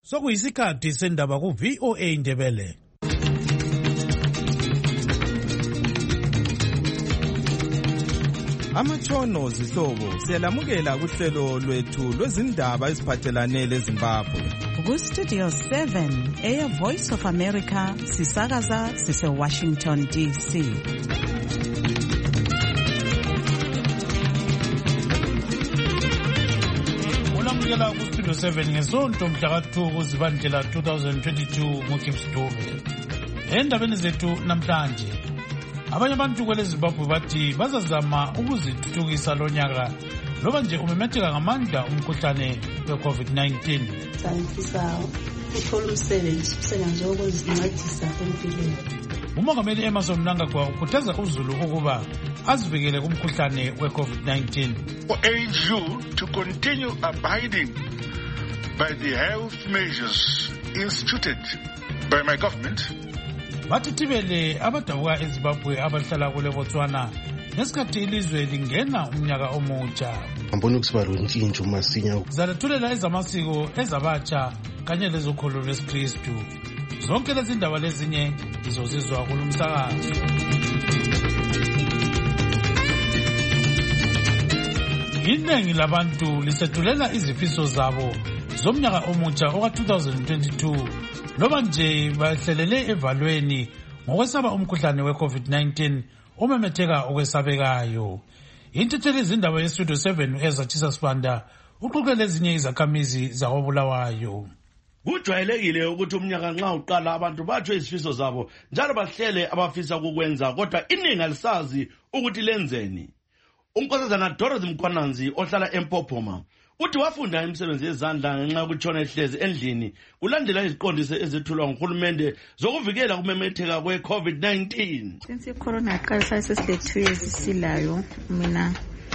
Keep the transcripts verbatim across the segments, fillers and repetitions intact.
Sokuyisikhathi sendaba ku V O A Ndebele. Amatshono zihlobo siyalamukela kuhlelo lwethu lwezindaba eziphathelane leZimbabwe. Ku Studio seven, Air Voice of America, sisakaza sise Washington D C. Ulamukela ku Studio seven ngesonto mhla ka two kuZibandlela twenty twenty-two ngoKips Dube. Endabeni zethu namhlanje abanye abantu kwele Zimbabwe bathi bazazama ukuzithuthukisa lonyaka loba nje umemetheka ngamandla umkhuhlane we-COVID nineteen. Sanfisa ukuthola umsebenzi umsebenzi wokuzincedisa empilweni. Umongameli Emmerson Mnangagwa ukhuthaza uZulu ukuba azivikele kumkhuhlane we-COVID nineteen. I urge you to continue abiding by the health measures instituted by my government. Bathi Tibele abadabuka eZimbabwe abahlala kule Botswana nesikhathi ilizwe lingena umnyaka omutsha. Ambona ukusibalo intshintsho masinya. Zalethulela ezamasiko ezabatsha kanye lezokholo lweSikristu. Zonke lezi ndaba lezinye izozizwa kulumsakazo. Iningi labantu lisethulela izifiso zabo zomnyaka omutsha oka twenty twenty-two loba nje bahlelele evalweni ngokwesaba umkhuhlane we-COVID nineteen umemetheka okwesabekayo. Intutheli izindaba yeStudio seven ezatshisa Sibanda uxoxe lezinye izakhamizi zakoBulawayo. Kujwayelekile ukuthi umnyaka nxa uqala abantu batsho izifiso zabo njalo bahlele abafisa ukukwenza kodwa iningi alisazi ukuthi lenzeni. Unkosazana Dorothy Mkhwananzi ohlala eMpophoma uthi wafunda imisebenzi yezandla ngenxa yokutshona ehlezi endlini kulandela iziqondiso ezethulwa nguhulumende zokuvikela kumemetheka kwe-COVID nineteen. Since i-corona iqalisa sesile two years isilayo mina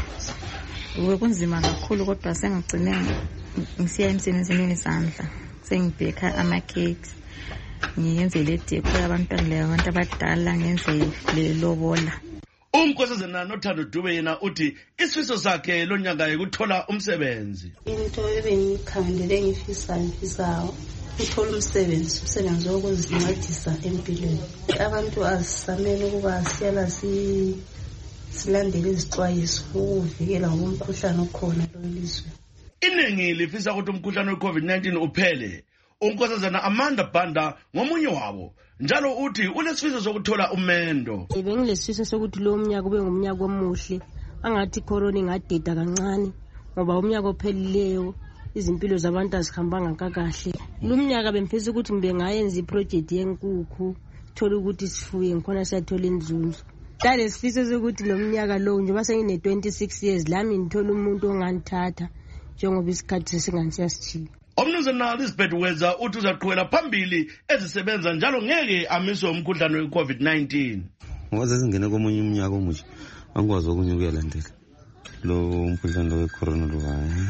kunzima kakhulu kodwa sengigcine ngisiya emsebenzini wezandla sengibheka ama-cakes ngiyenze le deco yabantwana labantu abadala ngenze le lobola. Umkhosazana Nothando Dube yena uthi isifiso sakhe lonyaka ukuthola umsebenzi. Into ebengikhandele ngifisa ngifisa ukuthola umsebenzi umsebenzi wokuzincedisa empilweni. Abantu asamele ukuba siyala si silandele izixwayiso ukuvikela umkhuhlane okhona lolizwe. Iningi lifisa ukuthi umkhuhlane we-COVID nineteen uphele. Unkosazana Amanda Banda ngomunye wabo njalo uthi unesifiso sokuthola umendo. Bengilesifiso sokuthi lo mnyaka ube ngumnyaka omuhle angathi corona ingadeda kancane ngoba umnyaka ophelileyo izimpilo zabantu azihambanga kakahle. Lo mnyaka bemfisa ukuthi ngibe ngayenza iproject yenkukhu thola ukuthi sifuye ngikhona siyathola inzuzo. Dale sifiso sokuthi lo mnyaka lo nje base ngine twenty-six years lami ngithola umuntu ongangithatha njengoba isikhathi singanisiyasithiya. Omnumzana Elizabeth Weza uthi uzaqhubela phambili ezisebenza njalo ngeke amiswe umkhuhlane we-COVID nineteen. Ngoba singene komunye umnyaka omutsha angikwazi okunye ukuyalandela lo umkhuhlane we-corona lo hayi.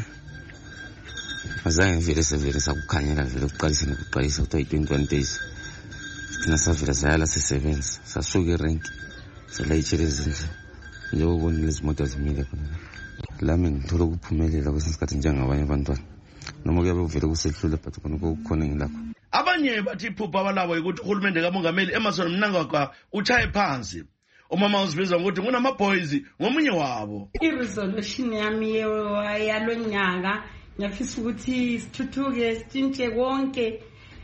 Azange vele sevele sakukhanyela vele ukuqalisa nokuqalisa ukuthi twenty-one days. Thina savela sayala sisebenza sasuka erank salayitshela ezindle njengobona lezi moto zimile khona. Lami ngithola ukuphumelela kwesinye isikhathi njengabanye abantwana. Noma kuyabe uvele kusehlule but khona kukhona ngilapho. Abanye bathi iphupho abalabo ukuthi uhulumende kamongameli Emmerson Mnangagwa uchaye phansi. Umama uzibiza ukuthi kunama boys ngomunye wabo. I-resolution yami yalonyaka ngiyafisa ukuthi sithuthuke sitshintshe konke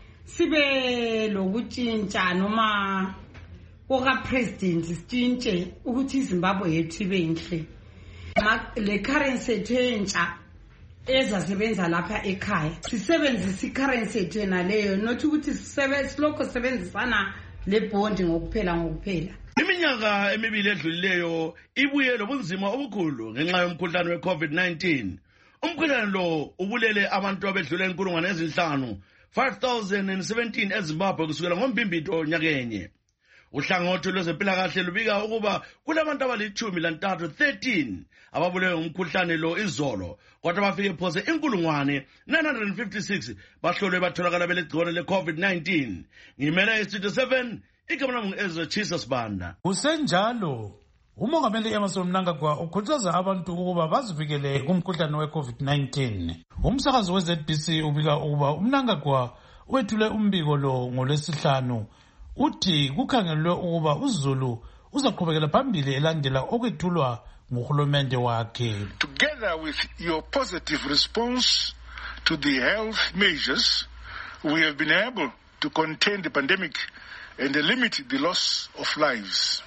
sibe lokutshintsha noma oka president sitshintshe ukuthi iZimbabwe yethu ibe inhle. Le currency entsha ezasebenza lapha ekhaya sisebenzisa i-currency ethu naleyo not ukuthi sisebenze lokho sebenzisana le bond ngokuphela ngokuphela. Iminyaka emibili edlulileyo ibuye lobunzima obukhulu ngenxa yomkhuhlane we-COVID nineteen. Umkhuhlane lo ubulele abantu abedlula inkulungwane ezinhlanu five thousand seventeen eZimbabwe kusukela ngombimbito nyakenye. Uhlangothi lwezempilakahle lubika ukuba kulabantu abalichumi lantathu thirteen ababulewe ngumkhuhlane lo izolo kodwa bafike phose inkulungwane nine hundred fifty-six bahlolwe batholakala belegciwane le-COVID nineteen. Ngimela iStudio seven igama lami ngu-Ezra Chisa Sibanda. Kusenjalo Umongameli Emmerson Mnangagwa ukhuthaza abantu ukuba bazivikele kumkhuhlane we-COVID nineteen. Umsakazi we-Z B C ubika ukuba uMnangagwa wethule umbiko lo ngolwesihlanu uthi kukhangelwe ukuba uZulu uzaqhubekela phambili elandela okwethulwa nguhulumende wakhe. Together with your positive response to the health measures, we have been able to contain the pandemic and limit the loss of lives.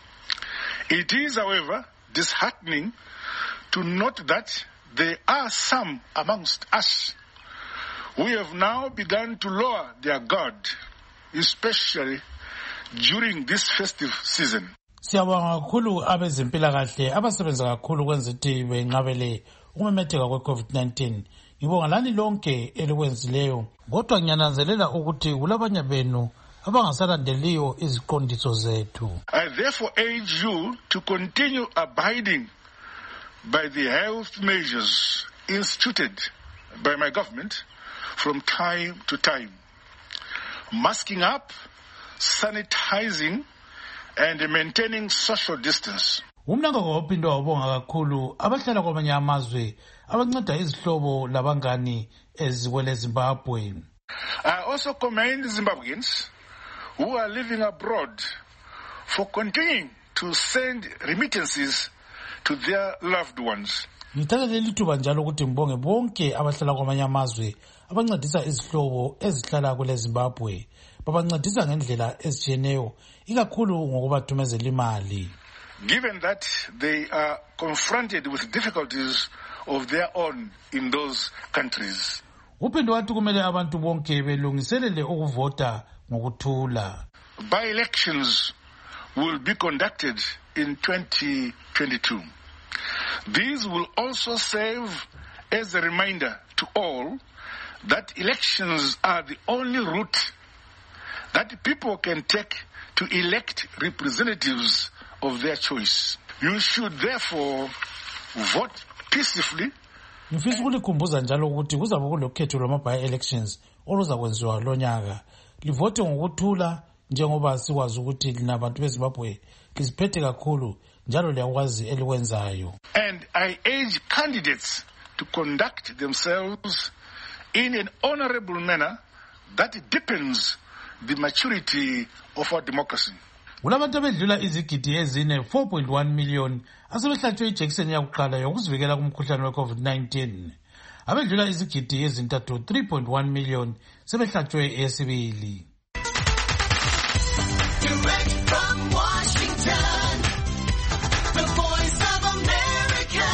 It is, however, disheartening to note that there are some amongst us who have now begun to lower their guard, especially during this festive season. Siyabonga kakhulu abezempilakahle abasebenza kakhulu kwenza ukuthi benqabele ukumemetheka kwe-COVID nineteen. Ngibonga lani lonke elikwenzileyo, kodwa ngiyananzelela ukuthi kulabanye benu abangasalandeliyo iziqondiso zethu. I therefore urge you to continue abiding by the health measures instituted by my government from time to time. Masking up, sanitizing, and maintaining social distance. Umnangagwa waphinde wabonga kakhulu abahlala kwamanye amazwe abanceda izihlobo labangani ezikwele Zimbabwe. I also commend Zimbabweans who are living abroad for continuing to send remittances to their loved ones. Ngithatha leli thuba njalo ukuthi ngibonge bonke abahlala kwamanye amazwe abancedisa izihlobo ezihlala kule Zimbabwe. Babancedisa ngendlela ezitshiyeneyo ikakhulu ngokubathumezela imali. Given that they are confronted with difficulties of their own in those countries. Uphinde wathi kumele abantu bonke belungiselele ukuvota ngokuthula. By-elections will be conducted in twenty twenty-two. These will also serve as a reminder to all that elections are the only route that people can take to elect representatives of their choice. You should therefore vote peacefully. Ngifisa ukulikhumbuza njalo ukuthi kuzabe kulokhetho lwama-by-elections oluzakwenziwa lonyaka. Livote ngokuthula njengoba sikwazi ukuthi linabantu beZimbabwe liziphethe kakhulu njalo liyakwazi elikwenzayo. And I urge candidates to conduct themselves in an honorable manner that deepens the maturity of our democracy. Kulabantu abedlula izigidi ezine four point one million asebehlatshwe ijekiseni yakuqala yokuzivikela kumkhuhlane we-COVID nineteen. Abedlula izigidi ezintathu three point one million sebehlatshwe eyesibili. Direct from Washington, the Voice of America,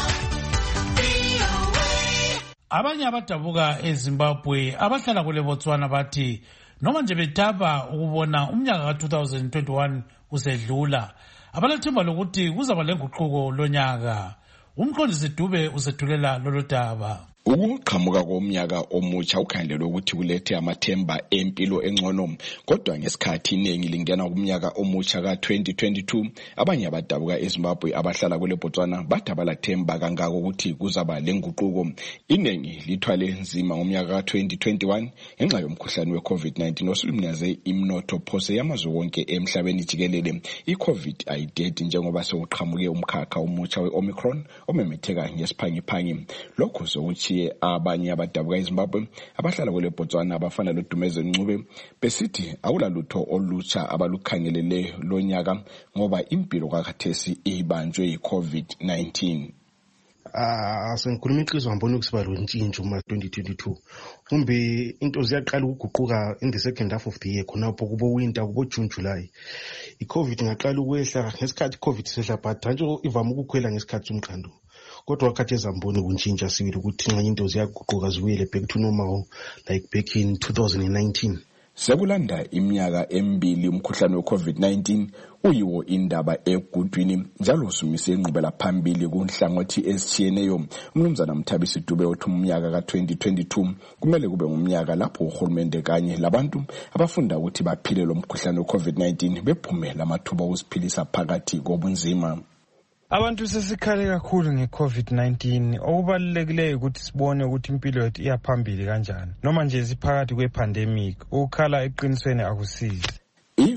V O A. Abanye abadabuka eZimbabwe abahlala kule Botswana bathi noma nje betaba ukubona umnyaka ka twenty twenty-one usedlula abalethemba lokuthi kuzaba lenguquko lonyaka. Umqondisi Dube usethulela lolo daba. Ukuqhamuka komnyaka omutsha ukhangelwe ukuthi kulethe amathemba empilo engcono, kodwa ngesikhathi iningi lingena kumnyaka omutsha ka twenty twenty-two abanye abadabuka eZimbabwe abahlala kule Botswana bathi abalathemba kangako ukuthi kuzaba lenguquko. Iningi lithwale nzima ngomnyaka ka twenty twenty-one ngenxa yomkhuhlane we-COVID nineteen osulumnyaze imnotho phose yamazwe wonke emhlabeni jikelele. I-COVID ayidedi njengoba sekuqhamuke umkhakha omutsha we-Omicron omemetheka ngesiphangiphangi. Lokho sokuthi abanye abadabuka eZimbabwe abahlala kule Botswana abafana loDumeze Ncube besithi awulalutho olutsha abalukhangelele lonyaka ngoba impilo kakhathesi ibanjwe yi-COVID nineteen. Ah sengikhuluma iqiniso ngibona ukusiba lontshintsho kuma twenty twenty-two. Kumbe into ziyaqala ukuguquka in the second half of the year khona lapho kubo winter kubo June July. I-COVID ngaqala ukwehla ngesikhathi COVID sehla but nje ivama ukukhwela ngesikhathi somqando. Kodwa wakhathi ezamboni kuntshintsha sibili ukuthi nxa into ziyaguquka zibuyele back to normal like back in two thousand nineteen. Sekulanda iminyaka emibili umkhuhlane we-COVID nineteen uyiwo indaba egudwini njalo usumise inqubela phambili kunhlangothi ezitshiyeneyo. Umnumzana Mthabisi Dube uthi umnyaka ka twenty twenty-two kumele kube ngumnyaka lapho uhulumende kanye labantu abafunda ukuthi baphile lo mkhuhlane we-COVID nineteen bephume lamathuba okuziphilisa phakathi kobunzima. Abantu sesikhale kakhulu nge-COVID nineteen okubalulekileyo ukuthi sibone ukuthi impilo yethu iyaphambili kanjani noma nje siphakathi kwe-pandemic ukukhala eqinisweni akusizi.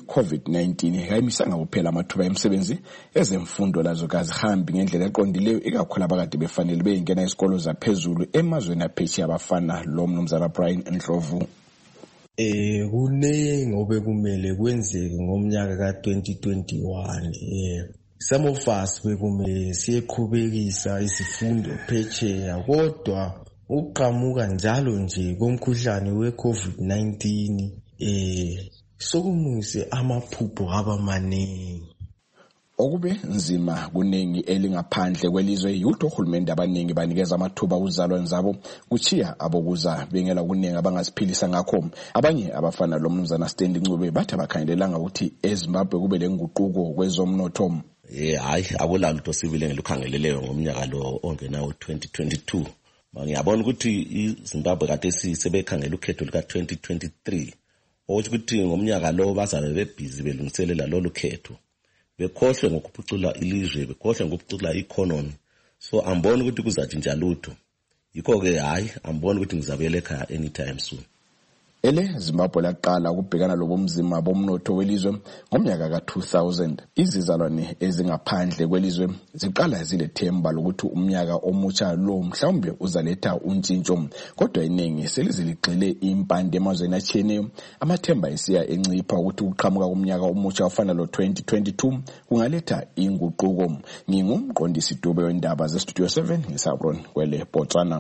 i-COVID nineteen kayimisanga kuphela amathuba emsebenzi, ezemfundo lazo kazihambi ngendlela eqondileyo ikakhulu abakade befanele beyingena isikolo zaphezulu emazweni aphesheya abafana lo Mnumzana Brian Ndlovu. Eh kunengi obekumele kwenzeke ngomnyaka ka twenty twenty-one. Eh some of us bekumele siyeqhubekisa isifundo phetsheya, kodwa uqhamuka njalo nje komkhuhlane we-COVID nineteen eh sokumungise amaphupho abamaningi. Okube nzima kuningi elingaphandle kwelizwe yutho uhulumende abaningi banikeza amathuba uzalwane zabo kuchiya abokuza bengela kuningi abangasiphilisa ngakho. Abanye abafana lo Mnumzana Stanley Ncube bathi abakhangelelanga ukuthi eZimbabwe kube lenguquko kwezomnotho. Eh hayi akulalo into sibile ngelukhangeleleyo ngomnyaka lo ongenawo twenty twenty-two. Ngiyabona ukuthi iZimbabwe kade sisebekhangela ukhetho lika twenty twenty-three. Okusho ukuthi ngomnyaka lo bazabe bebhizi belungiselela lo khetho. Bekhohlwe ngokuphucula ilizwe, bekhohlwe ngokuphucula economy. So ambona ukuthi kuzatshintsha lutho. Yikho ke hayi ambona ukuthi ngizabuyela ekhaya anytime soon. Ele Zimbabwe laqala ukubhekana lobumzima bomnotho welizwe ngomnyaka ka two thousand. Izizalwane ezingaphandle kwelizwe ziqala zilethemba lokuthi umnyaka omutsha lo mhlawumbe uzaletha untshintsho, kodwa iningi seliziligxile impande emazweni atshiyeneyo. Amathemba esiya encipha ukuthi uqhamuka kumnyaka omutsha ofana lo twenty twenty-two kungaletha inguquko. Ngingumqondisi Dube wendaba ze Studio seven ngisabron kwele Botswana.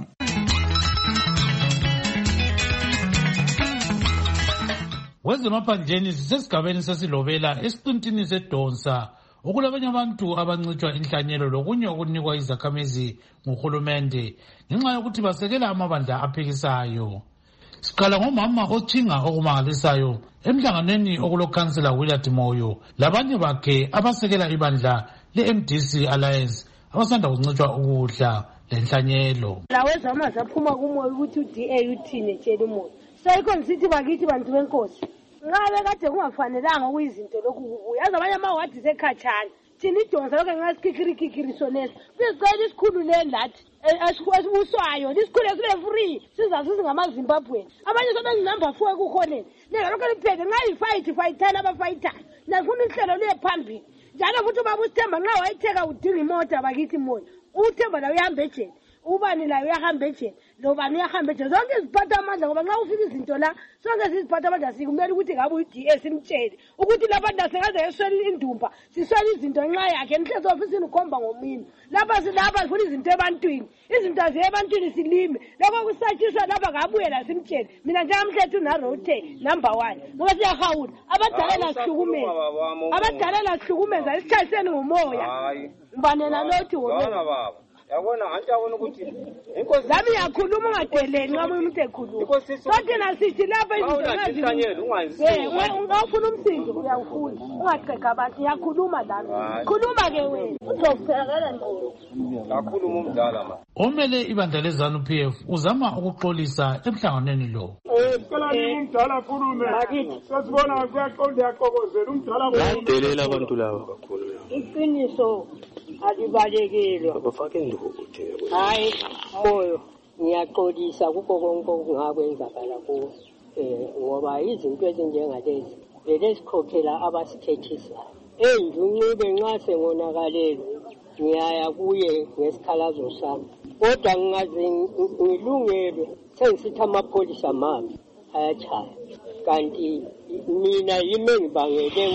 Wezemaphandleni sisesigabeni sesilobela esiqintini sedonsa okulabanye abantu abancitshwa inhlanyelo lokunye okunikwa izakhamizi nguhulumende ngenxa yokuthi basekela amabandla aphikisayo. Siqala ngomama othinga okumangalisayo emhlanganweni okulokhansela Willard Moyo labanye bakhe abasekela ibandla le-M D C Alliance abasanda kuncitshwa ukudla lenhlanyelo. Laweza amazaphuma kumoya ukuthi u-D A uthini etshela umoya. Sayikho ngisithi bakithi bantu benkosi. Ngabe kade kungafanelanga kuyizinto lokhu kubuya. Yazi abanye amawadi sekhatshana. Thina idonsa lokho ngasikikirikikiri sonesa. Sizicela isikhululeni lathi. Asibuswayo, lisikhule sibe free. Sizazi singamaZimbabwe. Abanye sobe number four kukhoneni. Lelo lokho lipheke nxa ifight fightana abafighter. Nafuna ihlelo liye phambili. Njalo futhi ubaba uSithemba nxa wayitheka udinga imoto bakithi moya. uThemba la uyahamba ejele. Ubani la uyahamba ejele. Loba niyahamba ejele. Zonke iziphatha amandla ngoba nxa ufika izinto la sonke siziphatha amandla sikumele ukuthi ngabe uD A simtshele ukuthi labantu asekaze esweli indumba sisweli izinto nxa yakhe enhlezo ofisini ukhomba ngomini. Lapha silapha sifuna izinto ebantwini. Izinto aziye ebantwini silime. Lokho kusatshiswa lapha ngabuye la simtshele. Mina njengamhlethu na rote number one. Ngoba siyahawula abadala nasihlukumeza. Abadala nasihlukumeza isitshayiseni ngomoya. Mbanela lothi wona. Yabona anti yabona ukuthi inkosi zami yakhuluma ungadeleli nxa umuntu ekhuluma. Sothi nasithi lapha izinto ngazihlanyela ungazisiza. Ungafuna umsindo uyawufuna. Ungaqeka abantu yakhuluma lami. Khuluma ke wena. Uzokutholakala ngqo. Kakhuluma umdala ma. Omele ibandla leZANU P F uzama ukuxolisa emhlanganweni lo. Eh sicela umdala akhulume. Sasibona kuyaqonda yaqokozela umdala lo. Delela abantu laba kakhulu. Iqiniso alibalekile. Bafake ndokuthi. Hayi moyo ngiyaxolisa kukho konke okungakwenzakala kuwo. Eh ngoba izinto ezinjengalezi vele sikhokhela abasikhethisa. Enjunqube nxa sengonakalele ngiyaya kuye ngesikhalazo sami. Kodwa ngingaze ngilungele sengisithi amapholisa mabi ayachaya. Kanti mina yime ngibangele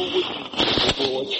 ukuthi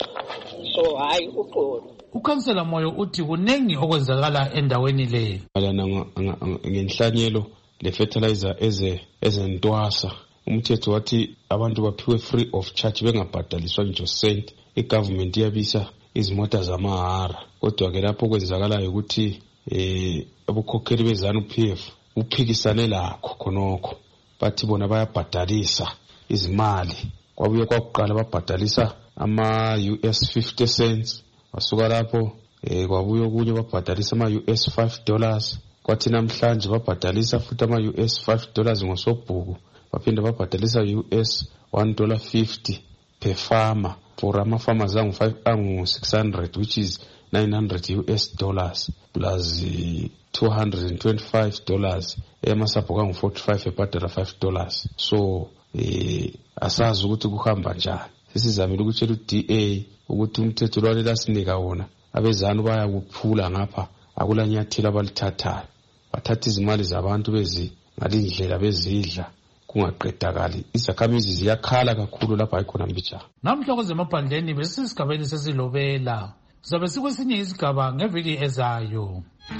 so hayi uxolo. Ukhansela Moyo uthi kunengi okwenzakala endaweni le. Alana ngenhlanyelo le fertilizer eze ezentwasa. Umthetho wathi abantu baphiwe free of charge bengabhadaliswa nje cent. I-government iyabisa izimota zamahara. Kodwa ke lapho kwenzakalayo ukuthi eh abukhokheli beZANU P F uphikisane lakho khonokho. Bathi bona bayabhadalisa izimali. Kwabuye kwakuqala babhadalisa ama U S fifty cents. Basuka lapho eh kwabuye okunye babhadalisa ama U S five dollars. Kwathi namhlanje babhadalisa futhi ama U S five dollars ngosobhuku. Baphinda babhadalisa U S one dollar fifty per farmer for ama farmers angu five angu six hundred, which is nine hundred U S dollars plus uh, two hundred twenty-five dollars. Ema sapho kangu forty-five ebhadala five dollars. So eh asazi ukuthi kuhamba njani. Sesizamile ukutshela u-D A ukuthi umthetho lwalela sinika wona abezanu bayakuphula ngapha akulanyathela abalithathayo bathatha izimali zabantu bezi ngalindlela bezidla kungaqedakali. Izakhamizi ziyakhala kakhulu lapha ikhona mbijana. Namhla kwezemaphandleni besisigabeni sesilobela. Sizabe sikwesinye isigaba ngeviki ezayo.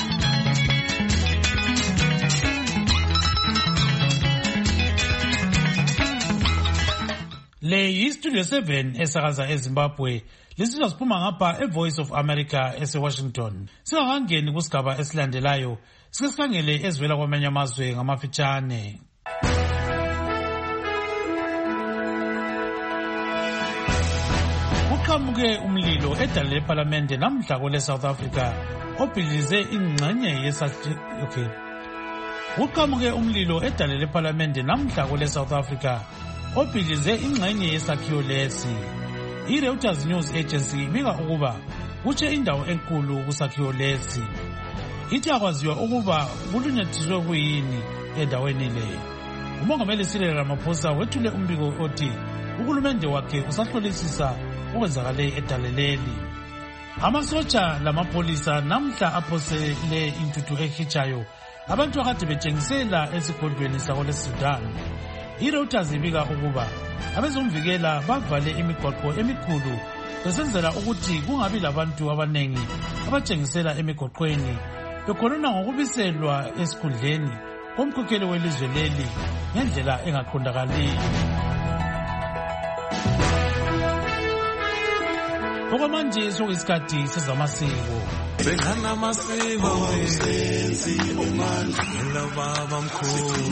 Le yi-Studio seven esakaza eZimbabwe. Lisizwa siphuma ngapha eVoice of America ese-Washington. Singakangeni kusigaba esilandelayo, sike sikhangele ezivela kwamanye amazwe ngamafitshane. Kuqhamuke umlilo edale lephalamende namhla kwele South Africa obhidlize ingxenye yesathi okay. Kuqhamuke umlilo edale lephalamende namhla kwele South Africa obhidlize ingxenye yesakhiwo lesi. I-Reuters News Agency ibika ukuba kutshe indawo enkulu kusakhiwo lesi. Ithi akwaziwa ukuba kulunyathiswe kuyini endaweni le. Umongameli Cyril Ramaphosa wethule umbiko othi uhulumende wakhe usahlolisisa okwenzakale edaleleli. Amasotsha lamapolisa namhla aphosele intuthu ehichayo abantu akade betshengisela esigodlweni sakole Sudan. I-Reuters ibika ukuba abezomvikela bavale imigwaqo emikhulu besenzela ukuthi kungabi labantu abanengi abatshengisela emigwaqweni bekhonona ngokubiselwa esikhundleni komkhokheli welizwe leli ngendlela engaqondakaliyo. Okwamanje sokuyisikhathi sezamasiko. Bengana amasiko senzi omandla baba mkhulu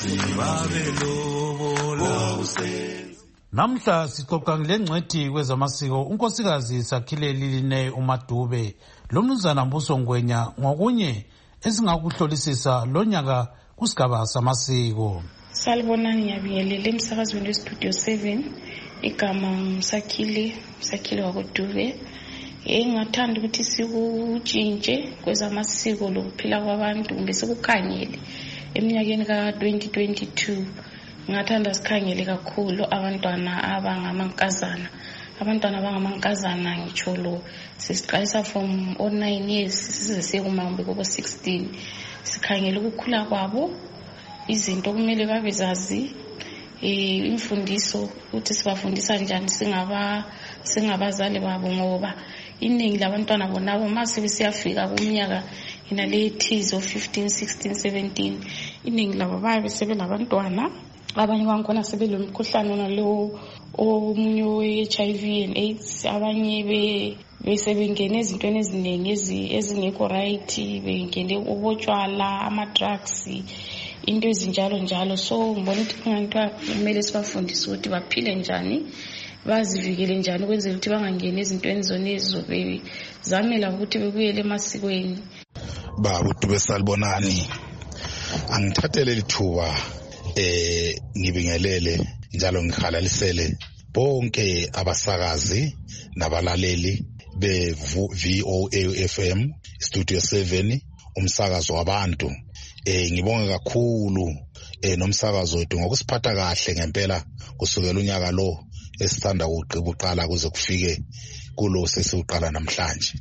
babelobola usenzi. Namhla sixoxa ngengcwethi kwezamasiko unkosikazi Sakhile Liline uMadube lomnumzana Mbuso Ngwenya ngokunye esingakuhlolisisa lonyaka kusigaba samasiko. Salibonani ngiyabingelela emsakazweni weStudio seven igama Msakhile Sakhile wakoDube. Engathanda ukuthi sikutshintshe kwezamasiko lokuphila kwabantu kumbe sikukhangele eminyakeni ka twenty twenty-two. Ngathanda sikhangele kakhulu abantwana abangamankazana. Abantwana abangamankazana ngitsho lo sisiqalisa from oh nine years size sikumambe kubo sixteen. Sikhangele ukukhula kwabo, izinto kumele babezazi, eh imfundiso ukuthi sibafundisa njani singaba singabazali babo ngoba iningi labantwana bonabo mase besiyafika kuminyaka inale thizo fifteen sixteen seventeen iningi labo babe sebelabantwana. Abanye bankona sebelomkhuhlane nalo omunye we-H I V and AIDS, abanye be besebengene ezintweni eziningi ezingekho right, bengene ubotshwala, ama drugs, into ezinjalo njalo. So ngibona ukuthi kungathiwa kumele sibafundise ukuthi baphile njani, bazivikele njani ukwenzela ukuthi bangangeni ezintweni zonezo bezamela ukuthi bebuyele emasikweni. Baba uDube Salibonani, angithathele lithuba eh ngibingelele njalo ngikhalalisele bonke abasakazi nabalaleli be V O A F M Studio seven umsakazo wabantu. Eh ngibonga kakhulu eh nomsakazo wethu ngokusiphatha kahle ngempela kusukela unyaka lo esithanda ukuqala kuze kufike kulo sesiqala namhlanje.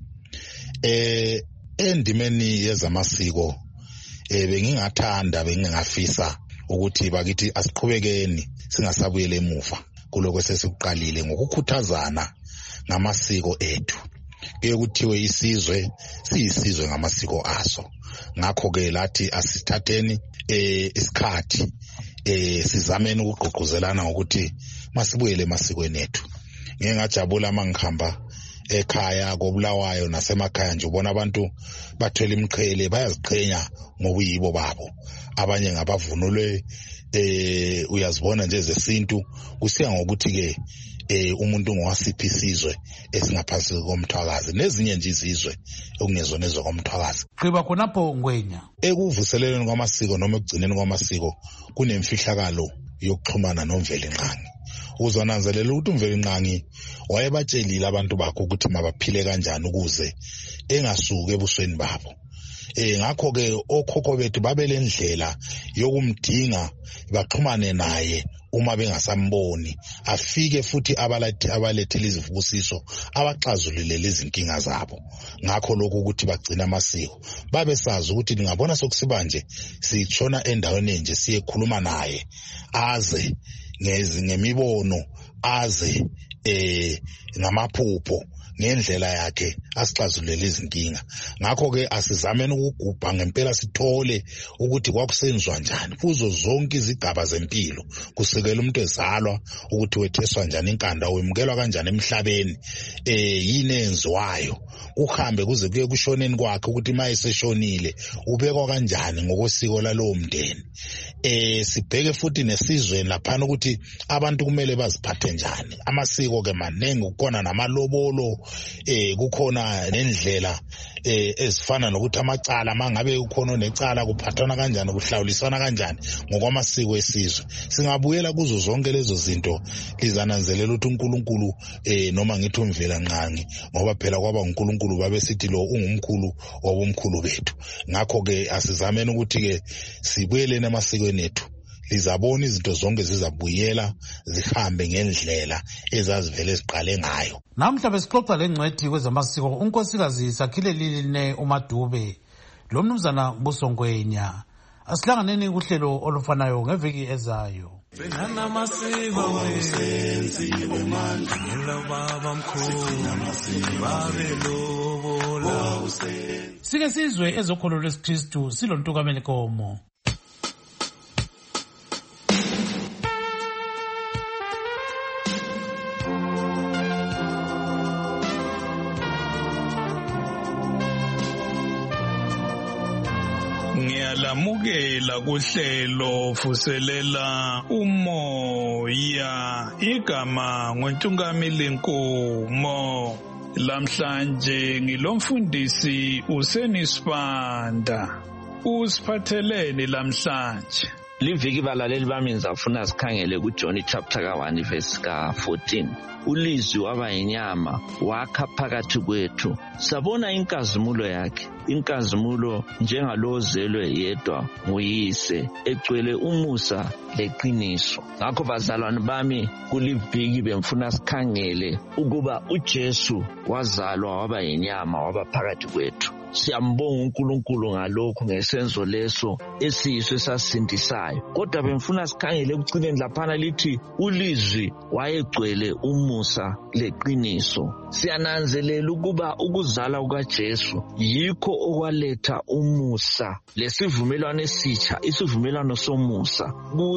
Eh endimeni yezamasiko eh bengingathanda bengingafisa ukuthi bakithi asiqhubekeni singasabuyele emuva kuloko sesikuqalile ngokukhuthazana ngamasiko ethu. Kuye kuthiwe isizwe siyisizwe ngamasiko aso. Ngakho ke lathi asithatheni eh isikhathi eh sizameni ukugqugquzelana ngokuthi masibuyele emasikweni ethu. Ngeke ngajabula mangihamba ekhaya koBulawayo nasemakhaya nje ubona abantu bathwele imqhele bayaziqhenya ngobuyibo babo. Abanye ngabavunulwe eh uyazibona nje zesintu kusiya ngokuthi ke eh umuntu ngowasiphi isizwe esingaphansi komthwakazi nezinye nje izizwe okungezona ezokomthwakazi. Qiba khonapho Ngwenya. Ekuvuseleleni kwamasiko noma ekugcineni kwamasiko kunemfihlakalo yokuxhumana nomveli nqangi. Uzonanzelela ukuthi umveli nqangi wayebatshelile abantu bakhe ukuthi mabaphile kanjani ukuze engasuki ebusweni babo. Eh ngakho ke okhokho bethu babelendlela yokumdinga baxhumane naye uma bengasamboni, afike futhi abalethele izibusiso abaxazulule lezi inkinga zabo. Ngakho lokhu ukuthi bagcina amasiko, babe sazi ukuthi ngabona sokusiba nje sitshona endaweni nje siyekhuluma naye, aze ngezi ngemibono, aze eh ngamaphupho ngendlela yakhe asixazulele izinkinga. Ngakho ke asizameni ukugubha ngempela sithole ukuthi kwakusenziwa njani kuzo zonke izigaba zempilo, kusekela umuntu ezalwa ukuthi wetheswa njani inkanda, wemukelwa kanjani emhlabeni, eh yini enziwayo, uhambe kuze kuye kushoneni kwakhe ukuthi maye seshonile ubekwa kanjani ngokwesiko lalowo mndeni. Eh sibheke futhi nesizweni laphana ukuthi abantu kumele baziphathe njani. Amasiko ke manengi, ukona namalobolo, eh kukhona nendlela eh ezifana nokuthi amacala mangabe ukhona necala kuphathana kanjani, kuhlawulisana kanjani ngokwamasiko esizwe. Singabuyela kuzo zonke lezo zinto lizananzelela ukuthi uNkulunkulu eh noma ngithi umvela nqangi, ngoba phela kwaba uNkulunkulu babesithi lo ungumkhulu wabomkhulu bethu. Ngakho ke asizameni ukuthi ke sibuyele emasiko nethu, lizabona izinto zonke zizabuyela zihambe ngendlela ezazivele ziqale ngayo. Namhla besixoxa lengcwethi kwezamasiko unkosikazi Sakhile Liline uMadube lo mnumzana Busongwenya. Asihlanganeni kuhlelo olufanayo ngeviki ezayo. Singana masiko senziwe manje ngelo baba mkhulu babe lobola. Sike sizwe ezokholo lwesikristu silontukameni komo. Ngiyalamukela kuhlelo vuselela umoya, igama ngoNtungamili Nkomo. Lamhlanje ngilomfundisi uSenisibanda. Usiphatheleni lamhlanje? Liviki balaleli bami ngizafuna sikhangele kuJohn chapter ka one verse ka fourteen. Ulizwi waba inyama wakha phakathi kwethu, sabona inkazimulo yakhe, inkazimulo njengalozelwe yedwa nguyise, egcwele umusa leqiniso. Ngakho bazalwane bami, kuliviki bemfuna sikhangele ukuba uJesu wazalwa waba inyama waba phakathi kwethu. Siyambonga uNkulunkulu ngalokho, ngesenzo leso esiyiso esasindisayo. Kodwa bemfuna sikhangele ekucineni laphana lithi ulizwi wayegcwele umusa leqiniso. Siyananzelela ukuba ukuzala kukaJesu yikho okwaletha umusa lesivumelwano esitsha, isivumelwano somusa.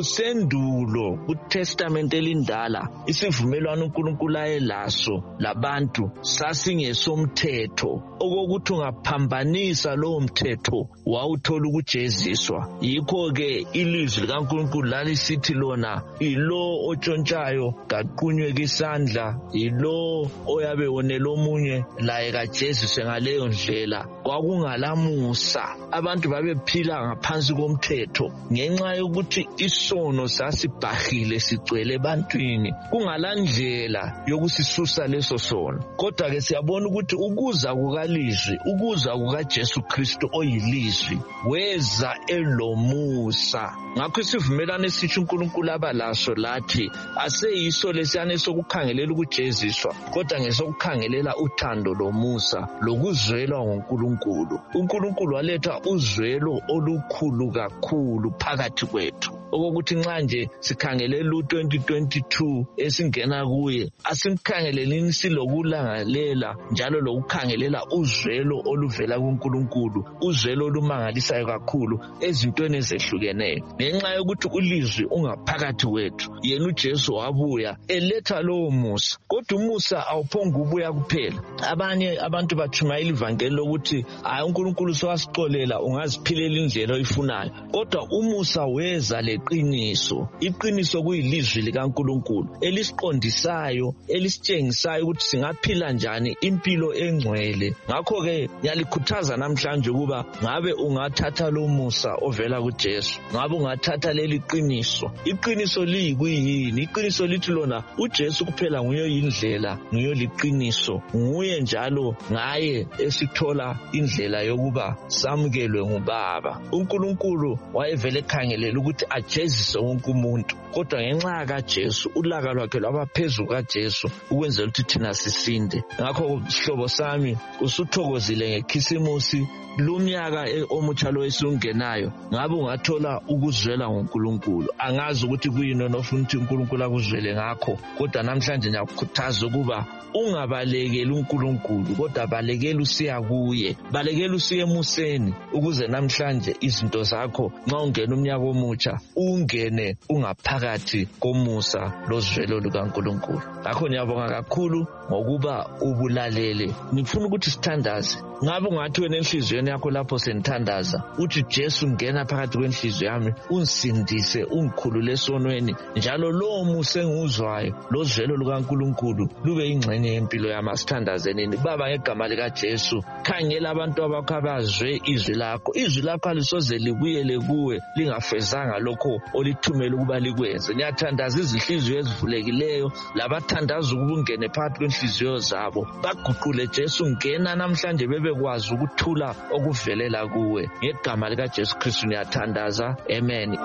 Kusendulo kuTestament elindala isivumelwano uNkulunkulu ayelaso labantu sasingesomthetho, okokuthi ungaphambanisa lowo mthetho wawuthola ukujeziswa. Yikho ke ilizwi likaNkulunkulu lalisithi lona ilo otshontshayo kaqunywe kisandla, ilo oyabe wonela omunye laye kajeziswe ngaleyo ndlela. Kwakungalamusa, abantu babephila ngaphansi komthetho ngenxa yokuthi isono sasibhahile sigcwele ebantwini, kungalandlela yokusisusa leso sono. Kodwa ke siyabona ukuthi ukuza kukalizwi, ukuza kukaJesu Kristu oyilizwi, weza elomusa. Ngakho isivumelwano esitsha uNkulunkulu abalaso lathi aseyiso lesiyane sokukhangelela ukujeziswa, kodwa ngesokukhangelela uthando lomusa lokuzwelwa ngoNkulunkulu. uNkulunkulu waletha uzwelo olukhulu kakhulu phakathi kwethu, okokuthi nxa nje sikhangelela u-twenty twenty-two esingena kuye, asimkhangelelini silokulangalela njalo lokukhangelela uzwelo oluvela kuNkulunkulu, uzwelo olumangalisayo kakhulu ezintweni ezehlukeneyo. Ngenxa yokuthi ulizwi ungaphakathi kwethu, yena uJesu wabuya eletha lowo musa. Kodwa umusa awuphonga ubuya kuphela. Abanye abantu batshumayela ivangeli lokuthi hayi uNkulunkulu sowasixolela ungaziphilela indlela oyifunayo. Kodwa umusa weza leqiniso. Iqiniso kuyilizwi likaNkulunkulu elisiqondisayo, elisitshengisayo ukuthi singaphila njani impilo engcwele. Ngakho ke ngiyalikhuthaza namhlanje ukuba ngabe ungathatha lo musa ovela kuJesu, ngabe ungathatha leli qiniso. Iqiniso liyikuyini? Iqiniso lithi lona uJesu kuphela nguye indlela, nguye liqiniso, nguye njalo ngaye esithola indlela yokuba samukelwe nguBaba. uNkulunkulu wayevele khangelela ukuthi ajezise wonke umuntu, kodwa ngenxa kaJesu ulaka lwakhe lwabaphezulu kaJesu ukwenzela ukuthi thina sisinde. Ngakho sihlobo sami usuthokozile ngekhisimusi lumnyaka omutsha lo esungenayo, ngabe ungathola ukuzwela ngoNkulunkulu. Angazi ukuthi kuyini onofuna ukuthi uNkulunkulu akuzwele ngakho, kodwa namhlanje ngiyakukhuthaza ukuba ungabalekeli uNkulunkulu, kodwa balekela usiya kuye, balekela usiya emuseni, ukuze namhlanje izinto zakho nxa ungena umnyaka omutsha ungene ungaphakathi komusa lozwelo lukaNkulunkulu. Ngakho ngiyabonga kakhulu ngokuba ubulalele. Ngifuna ukuthi sithandaze. Ngabe ungathi wena enhliziyweni yakho lapho senithandaza uthi Jesu ngena phakathi kwenhliziyo yami, unsindise, ungikhulule esonweni, njalo lo musa enguzwayo lozwelo lukaNkulunkulu lube ingxenye yempilo yami. Asithandaze nini. Baba, ngegama likaJesu, khangela abantu abakho abazwe izwi lakho. Izwi lakho alisoze libuyele kuwe lingafezanga lokho olithumela ukuba likwenze. Ngiyathandaza izinhliziyo ezivulekileyo, labathandaza ukuba ungene phakathi kwenhliziyo zabo, baguqule Jesu, ngena namhlanje bebekwazi ukuthula okuvelela kuwe. Ngegama likaJesu Kristu ngiyathandaza. Amen.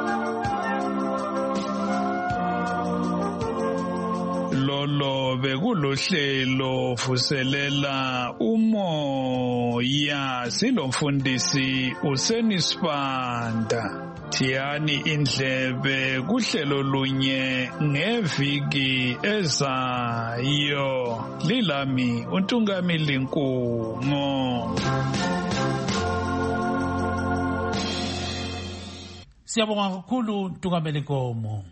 Lolo bekulohlelo vuselela umoya, silomfundisi uSenisibanda. Thiyani indlebe kuhlelo lunye ngeviki ezayo. Lilami uNtungamili Nkungo. Siyabonga kakhulu Ntungamili Nkomo.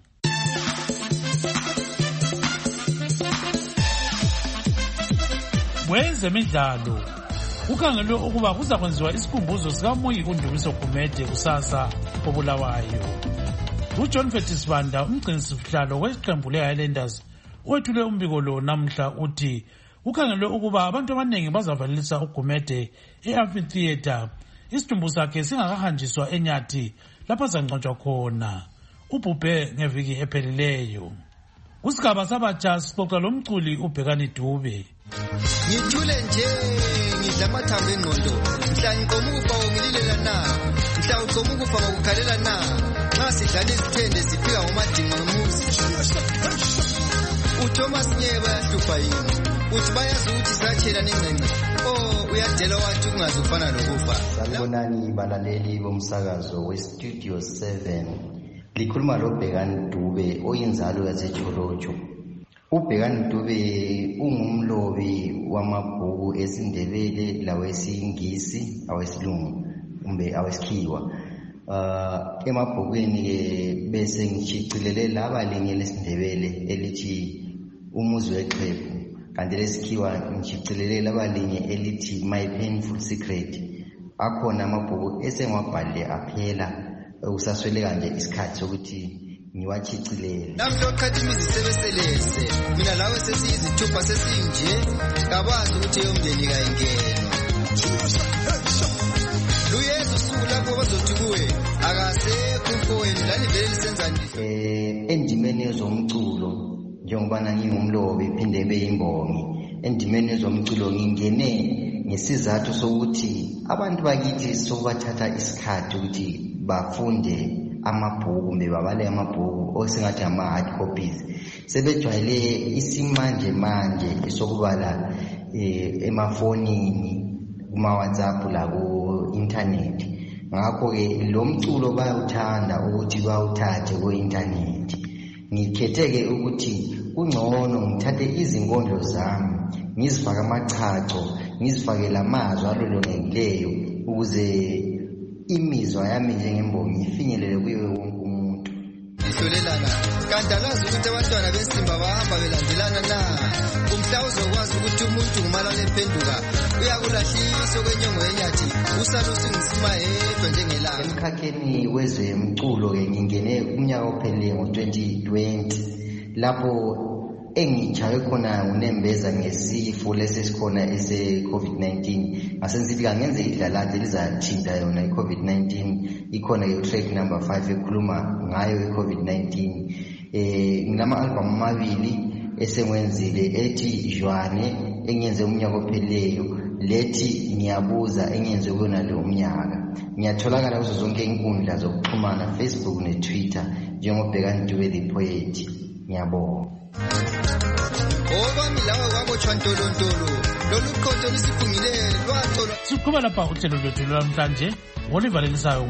Wezemidlalo ukhangelwe ukuba kuzakwenziwa isikhumbuzo sikaMuyi uNdumiso Gumede kusasa koBulawayo. uJohn Fetisibanda, umgcinisihlalo weqembu leHighlanders, wethule umbiko lo namhla uthi ukhangelwe ukuba abantu abaningi bazavalelisa uGumede e-amphitheatre isidumbu sakhe singakahanjiswa eNyathi lapho zangcwatshwa khona. Ubhubhe ngeviki ephelileyo. Kusigaba sabatsha sixoxa lomculi uBhekani Dube. Ngithule nje ngidla amathambo engqondo, mhla ngiqoma ukufa ngililela na, mhla uqoma ukufa ngokukhalela na, nxa sidlala izithende sifika ngomadinga ngomuzi. uThomas Nyeba yahlupha yini, uthi bayazi ukuthi satshela nengcenge, oh uyadela wathi kungazofana lokufa. Sanibonani balaleli bomsakazo weStudio seven, likhuluma loBhekani Dube oyinzalo yaseTsholotsho. uBhekani Dube ungumlobi wamabhuku esiNdebele lawesingisi awesilungu kumbe awesikhiwa. Uh, emabhukweni ke bese ngichicilele laba linye lesindebele elithi umuzi weqhebu, kanti lesikhiwa ngichicilele laba linye elithi My Painful Secret. Akhona amabhuku esengwabhalile aphela, usasweleka nje isikhathi sokuthi ngiwachicilele. Namhla oqhathimizi sebeselese, mina lawe sesiyizithupha sesinje, kabazi ukuthi yomndeni kayingeno. Luyezu suku lapho bazothi kuwe akasekho umfowenu lalivele lisenzani. Eh endimeni yezomculo njengobana ngingumlobi iphinde beyimbongi, endimeni yezomculo ngingene ngesizathu sokuthi abantu bakithi sokubathatha isikhathi ukuthi bafunde amabhuku kumbe babale amabhuku osingathi ama-hard copies. Sebejwayele isimanje manje sokubala eh, emafonini, kuma-WhatsApp la ku-internet. Ngakho-ke lo mculo bayawuthanda ukuthi bawuthathe ku-internet. Ngikhethe-ke ukuthi kungcono ngithathe izinkondlo zami ngizifake amachacho, ngizifake lamazwi alolongekileyo ukuze imizwa yami njengembongi ifinyelele kuyo wonke umuntu. Ihlolelana kanti alazi ukuthi abantwana besimba bahamba belandelana na, umhla uzokwazi ukuthi umuntu ngumalala emphenduka uyakulahlisa kwenyongo yenyathi usala usingisima yedwa njengelanga. Emkhakheni wezemculo-ke ngingene umnyaka ophelele ngo-twenty twenty lapho engichawe khona unembeza ngesifo lesesikhona ese-COVID nineteen. Ngase ngithi kangenze idlalaze lizathinta yona i-COVID nineteen. Ikhona ke track number five ekhuluma ngayo i-COVID nineteen. Eh nginama-album amabili esengwenzile, ethi Jwane engiyenze umnyaka ophelileyo, lethi Ngiyabuza engiyenze kuyona leyo umnyaka. ngiyatholakala kuzo zonke inkundla zokuxhumana, Facebook neTwitter njengobhekani Dube the Poet. Ngiyabonga. Okwami lawa kwabotshwa ntolontolo lolu qotho lisiphungile lwatholwa. Siqhubela lapha uhlelo lwethu namhlanje ngolivalisayo